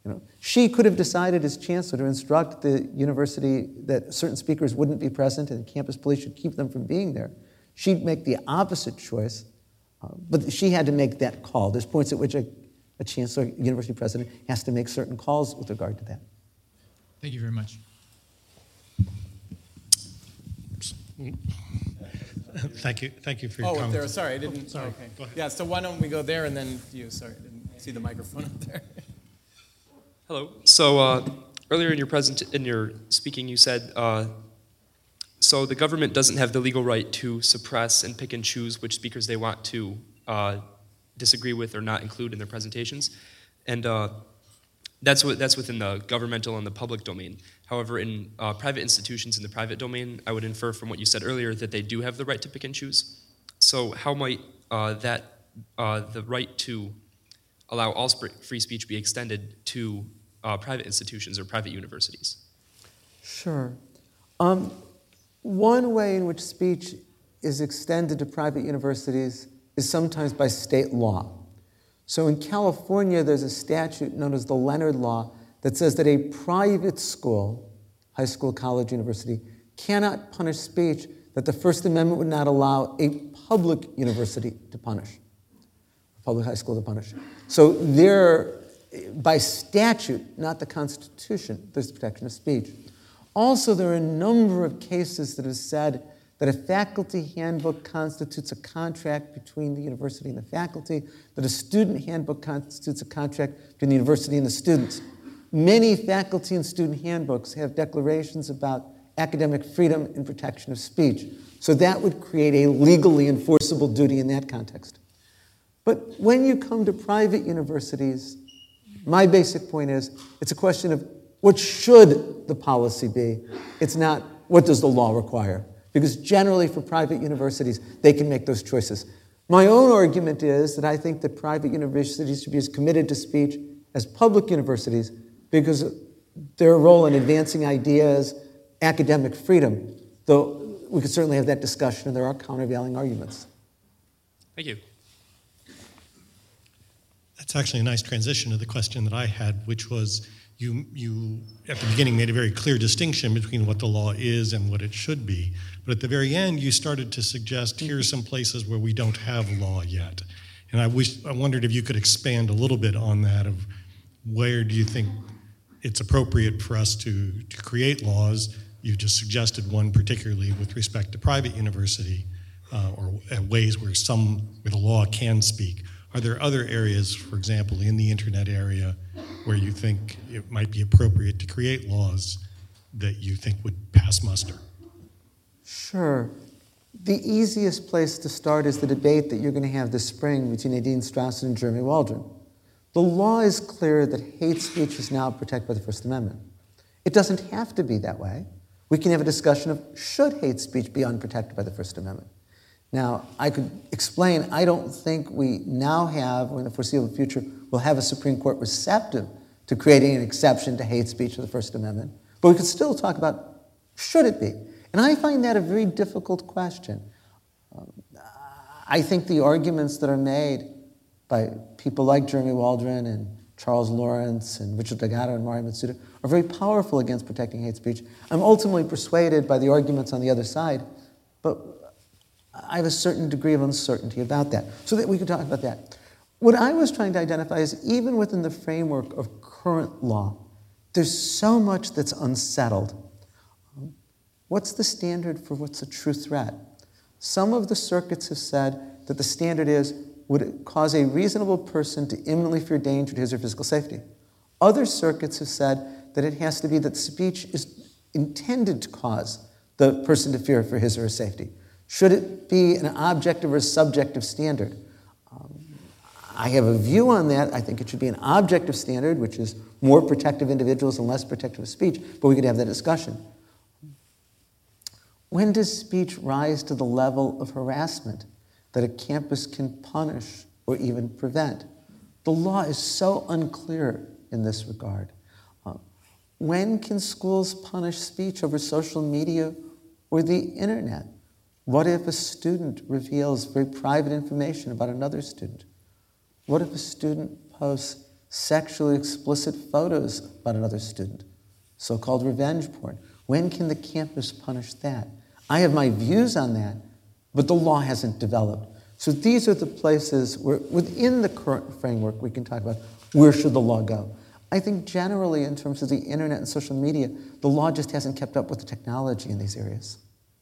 She could have decided as chancellor to instruct the university that certain speakers wouldn't be present and campus police should keep them from being there. She'd make the opposite choice, but she had to make that call. There's points at which a chancellor, university president, has to make certain calls with regard to that. Thank you very much. Thank you for your Oh, up comments. there. Sorry, I didn't. Sorry. Okay. Go ahead. Yeah. So why don't we go there and then you? Sorry, I didn't see the microphone up there. Hello. So earlier in your speaking, you said so the government doesn't have the legal right to suppress and pick and choose which speakers they want to disagree with or not include in their presentations, and that's within the governmental and the public domain. However, in private institutions in the private domain, I would infer from what you said earlier that they do have the right to pick and choose. So how might the right to allow all free speech be extended to private institutions or private universities? Sure. One way in which speech is extended to private universities is sometimes by state law. So in California, there's a statute known as the Leonard Law that says that a private school, high school, college, university, cannot punish speech that the First Amendment would not allow a public university to punish, a public high school to punish. So there, by statute, not the Constitution, there's protection of speech. Also, there are a number of cases that have said that a faculty handbook constitutes a contract between the university and the faculty, that a student handbook constitutes a contract between the university and the students. Many faculty and student handbooks have declarations about academic freedom and protection of speech. So that would create a legally enforceable duty in that context. But when you come to private universities, my basic point is it's a question of what should the policy be? It's not what does the law require? Because generally for private universities, they can make those choices. My own argument is that I think that private universities should be as committed to speech as public universities because their role in advancing ideas, academic freedom, though we could certainly have that discussion and there are countervailing arguments. Thank you. That's actually a nice transition to the question that I had, which was you at the beginning made a very clear distinction between what the law is and what it should be. But at the very end, you started to suggest here are some places where we don't have law yet. And I wondered if you could expand a little bit on that of where do you think it's appropriate for us to create laws. You just suggested one particularly with respect to private university or ways where the law can speak. Are there other areas, for example, in the internet area where you think it might be appropriate to create laws that you think would pass muster? Sure. The easiest place to start is the debate that you're going to have this spring between Nadine Strossen and Jeremy Waldron. The law is clear that hate speech is now protected by the First Amendment. It doesn't have to be that way. We can have a discussion of should hate speech be unprotected by the First Amendment. Now, I could explain, I don't think we now have, or in the foreseeable future, will have a Supreme Court receptive to creating an exception to hate speech of the First Amendment. But we could still talk about should it be? And I find that a very difficult question. I think the arguments that are made by people like Jeremy Waldron and Charles Lawrence and Richard Delgado and Mario Matsuda are very powerful against protecting hate speech. I'm ultimately persuaded by the arguments on the other side, but I have a certain degree of uncertainty about that, so that we could talk about that. What I was trying to identify is even within the framework of current law, there's so much that's unsettled. What's the standard for what's a true threat? Some of the circuits have said that the standard is, would it cause a reasonable person to imminently fear danger to his or physical safety? Other circuits have said that it has to be that speech is intended to cause the person to fear for his or her safety. Should it be an objective or a subjective standard? I have a view on that. I think it should be an objective standard, which is more protective individuals and less protective of speech, but we could have that discussion. When does speech rise to the level of harassment that a campus can punish or even prevent? The law is so unclear in this regard. When can schools punish speech over social media or the internet? What if a student reveals very private information about another student? What if a student posts sexually explicit photos about another student, so-called revenge porn. When can the campus punish that? I have my views on that, but the law hasn't developed. So these are the places where, within the current framework, we can talk about where should the law go. I think generally, in terms of the internet and social media, the law just hasn't kept up with the technology in these areas.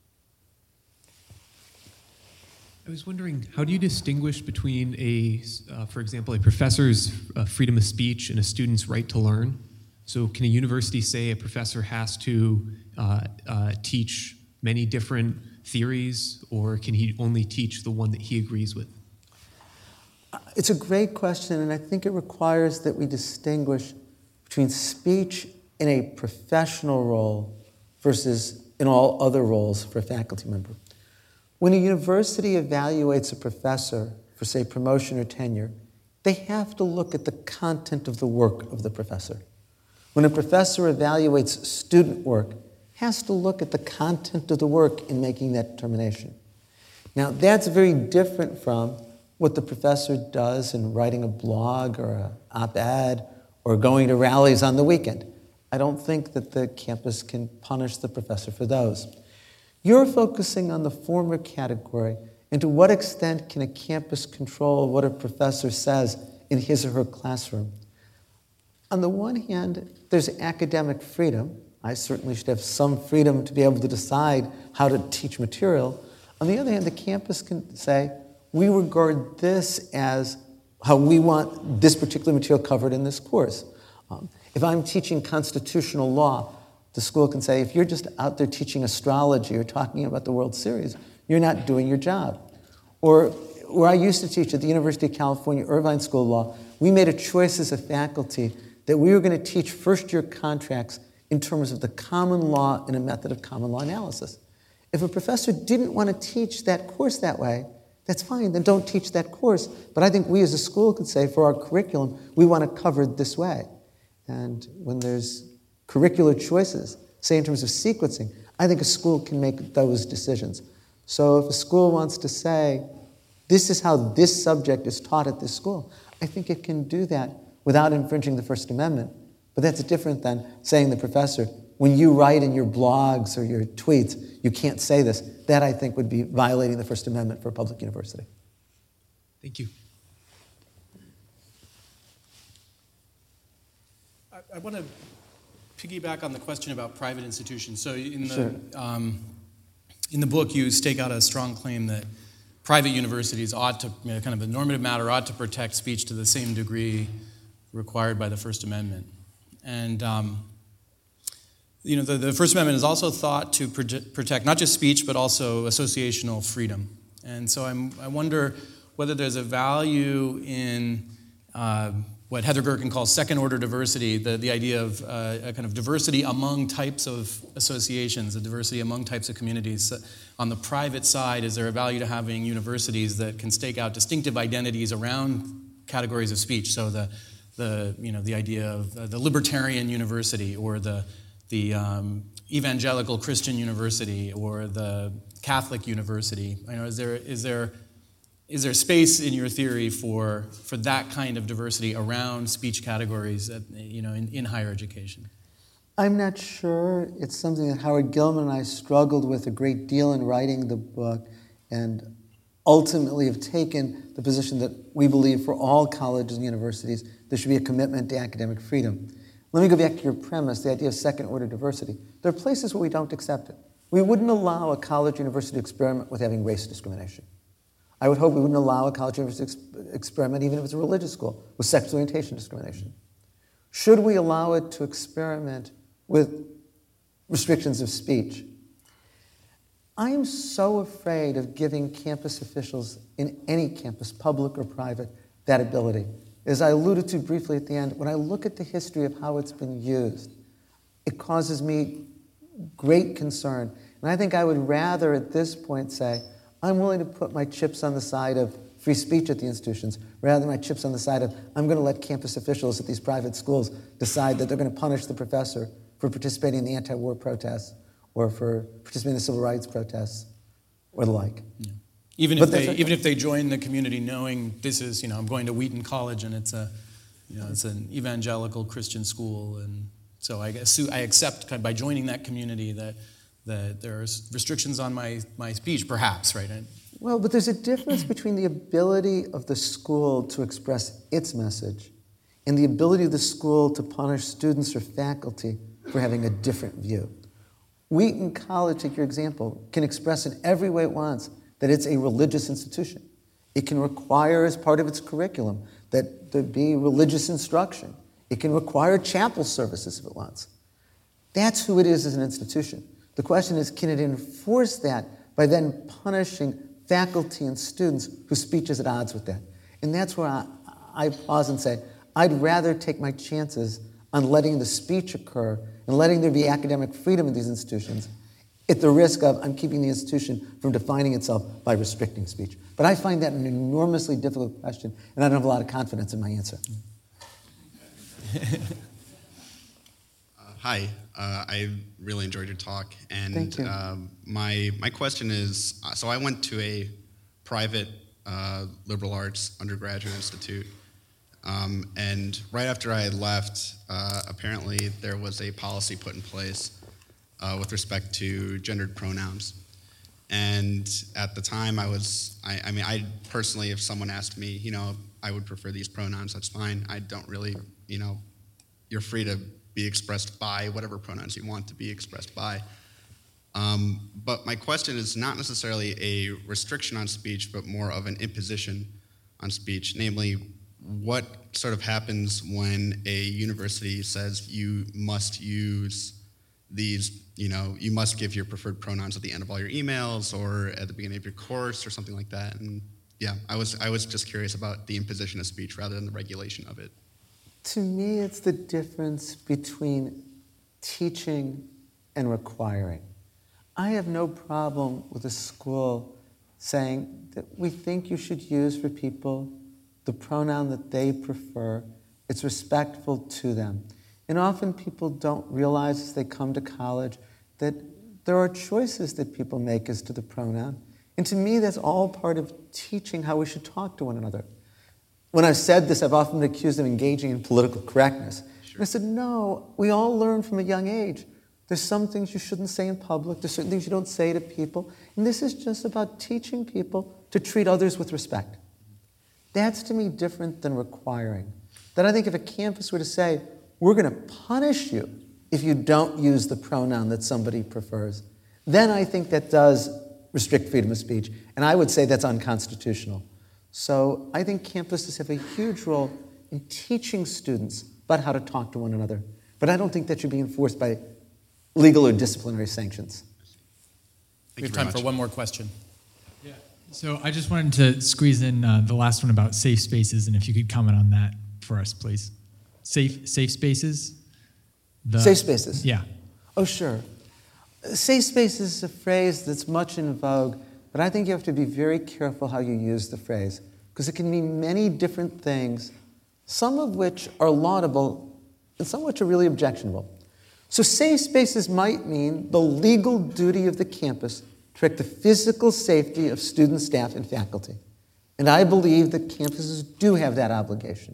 I was wondering, how do you distinguish between for example, a professor's freedom of speech and a student's right to learn? So can a university say a professor has to teach many different theories, or can he only teach the one that he agrees with? It's a great question, and I think it requires that we distinguish between speech in a professional role versus in all other roles for a faculty member. When a university evaluates a professor for, say, promotion or tenure, they have to look at the content of the work of the professor. When a professor evaluates student work, has to look at the content of the work in making that determination. Now, that's very different from what the professor does in writing a blog or an op-ed or going to rallies on the weekend. I don't think that the campus can punish the professor for those. You're focusing on the former category, and to what extent can a campus control what a professor says in his or her classroom? On the one hand, there's academic freedom. I certainly should have some freedom to be able to decide how to teach material. On the other hand, the campus can say, we regard this as how we want this particular material covered in this course. If I'm teaching constitutional law, the school can say, if you're just out there teaching astrology or talking about the World Series, you're not doing your job. Or where I used to teach at the University of California, Irvine School of Law, we made a choice as a faculty that we were going to teach first-year contracts in terms of the common law and a method of common law analysis. If a professor didn't want to teach that course that way, that's fine, then don't teach that course. But I think we as a school could say, for our curriculum, we want to cover it this way. And when there's curricular choices, say in terms of sequencing, I think a school can make those decisions. So if a school wants to say, this is how this subject is taught at this school, I think it can do that without infringing the First Amendment. But that's different than saying to the professor, when you write in your blogs or your tweets, you can't say this. That, I think, would be violating the First Amendment for a public university. Thank you. I want to piggyback on the question about private institutions. So in the, Sure. In the book, you stake out a strong claim that private universities ought to, kind of a normative matter, ought to protect speech to the same degree required by the First Amendment. And the First Amendment is also thought to protect not just speech, but also associational freedom. And so I wonder whether there's a value in what Heather Gerken calls second-order diversity, the idea of a kind of diversity among types of associations, a diversity among types of communities. So on the private side, is there a value to having universities that can stake out distinctive identities around categories of speech? So the idea of the libertarian university, or the evangelical Christian university, or the Catholic university. Is there space in your theory for that kind of diversity around speech categories in higher education? I'm not sure. It's something that Howard Gilman and I struggled with a great deal in writing the book, and ultimately have taken the position that we believe for all colleges and universities there should be a commitment to academic freedom. Let me go back to your premise, the idea of second-order diversity. There are places where we don't accept it. We wouldn't allow a college university to experiment with having race discrimination. I would hope we wouldn't allow a college university experiment, even if it's a religious school, with sexual orientation discrimination. Should we allow it to experiment with restrictions of speech? I am so afraid of giving campus officials in any campus, public or private, that ability. As I alluded to briefly at the end, when I look at the history of how it's been used, it causes me great concern. And I think I would rather at this point say, I'm willing to put my chips on the side of free speech at the institutions, rather than my chips on the side of, I'm going to let campus officials at these private schools decide that they're going to punish the professor for participating in the anti-war protests, or for participating in the civil rights protests, or the like. Yeah. Even if they join the community knowing this is, I'm going to Wheaton College and it's it's an evangelical Christian school, and so I guess I accept by joining that community that there are restrictions on my speech, perhaps, right? Well, but there's a difference between the ability of the school to express its message and the ability of the school to punish students or faculty for having a different view. Wheaton College, take your example, can express in every way it wants that it's a religious institution. It can require as part of its curriculum that there be religious instruction. It can require chapel services if it wants. That's who it is as an institution. The question is, can it enforce that by then punishing faculty and students whose speech is at odds with that? And that's where I pause and say, I'd rather take my chances on letting the speech occur and letting there be academic freedom in these institutions at the risk of I'm keeping the institution from defining itself by restricting speech. But I find that an enormously difficult question, and I don't have a lot of confidence in my answer. Hi, I really enjoyed your talk, and Thank you. My question is, so I went to a private liberal arts undergraduate institute, and right after I left, apparently there was a policy put in place with respect to gendered pronouns. And at the time I personally, if someone asked me, I would prefer these pronouns, that's fine. I don't really, you're free to be expressed by whatever pronouns you want to be expressed by. But my question is not necessarily a restriction on speech, but more of an imposition on speech. Namely, what sort of happens when a university says you must use these, you must give your preferred pronouns at the end of all your emails or at the beginning of your course or something like that. And yeah, I was just curious about the imposition of speech rather than the regulation of it. To me, it's the difference between teaching and requiring. I have no problem with a school saying that we think you should use for people the pronoun that they prefer. It's respectful to them. And often people don't realize as they come to college that there are choices that people make as to the pronoun. And to me, that's all part of teaching how we should talk to one another. When I've said this, I've often been accused of engaging in political correctness. Sure. And I said, no, we all learn from a young age. There's some things you shouldn't say in public. There's certain things you don't say to people. And this is just about teaching people to treat others with respect. That's, to me, different than requiring. That I think if a campus were to say, we're going to punish you if you don't use the pronoun that somebody prefers, then I think that does restrict freedom of speech. And I would say that's unconstitutional. So I think campuses have a huge role in teaching students about how to talk to one another. But I don't think that should be enforced by legal or disciplinary sanctions. We have time for one more question. Yeah. So I just wanted to squeeze in the last one about safe spaces, and if you could comment on that for us, please. Safe spaces? Safe spaces? Yeah. Oh, sure. Safe spaces is a phrase that's much in vogue, but I think you have to be very careful how you use the phrase, because it can mean many different things, some of which are laudable and some of which are really objectionable. So safe spaces might mean the legal duty of the campus to protect the physical safety of students, staff, and faculty. And I believe that campuses do have that obligation.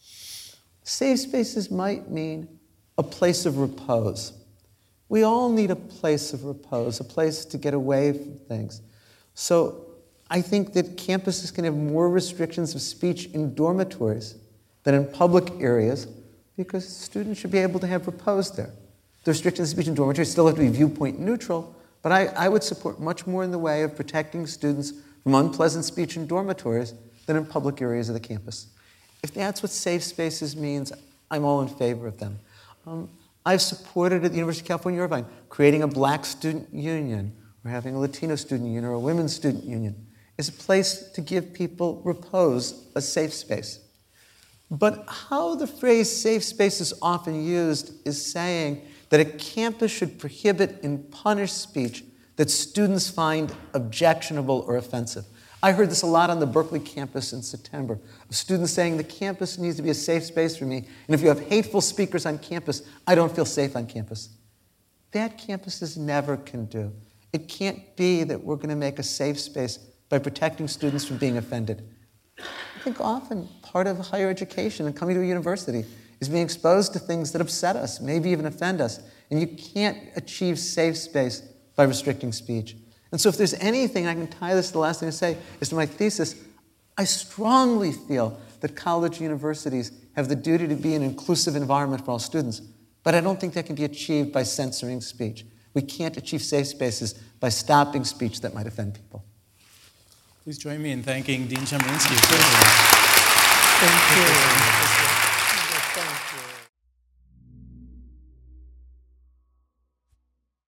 Safe spaces might mean a place of repose. We all need a place of repose, a place to get away from things. So I think that campuses can have more restrictions of speech in dormitories than in public areas because students should be able to have repose there. The restrictions of speech in dormitories still have to be viewpoint neutral, but I would support much more in the way of protecting students from unpleasant speech in dormitories than in public areas of the campus. If that's what safe spaces means, I'm all in favor of them. I've supported at the University of California, Irvine, creating a black student union, or having a Latino student union, or a women's student union. It's a place to give people repose, a safe space. But how the phrase safe space is often used is saying that a campus should prohibit and punish speech that students find objectionable or offensive. I heard this a lot on the Berkeley campus in September, of students saying the campus needs to be a safe space for me, and if you have hateful speakers on campus, I don't feel safe on campus. That campuses never can do. It can't be that we're going to make a safe space by protecting students from being offended. I think often part of higher education and coming to a university is being exposed to things that upset us, maybe even offend us. And you can't achieve safe space by restricting speech. And so if there's anything, I can tie this to the last thing I say, is to my thesis, I strongly feel that college and universities have the duty to be an inclusive environment for all students. But I don't think that can be achieved by censoring speech. We can't achieve safe spaces by stopping speech that might offend people. Please join me in thanking Dean Chemerinsky. Thank you.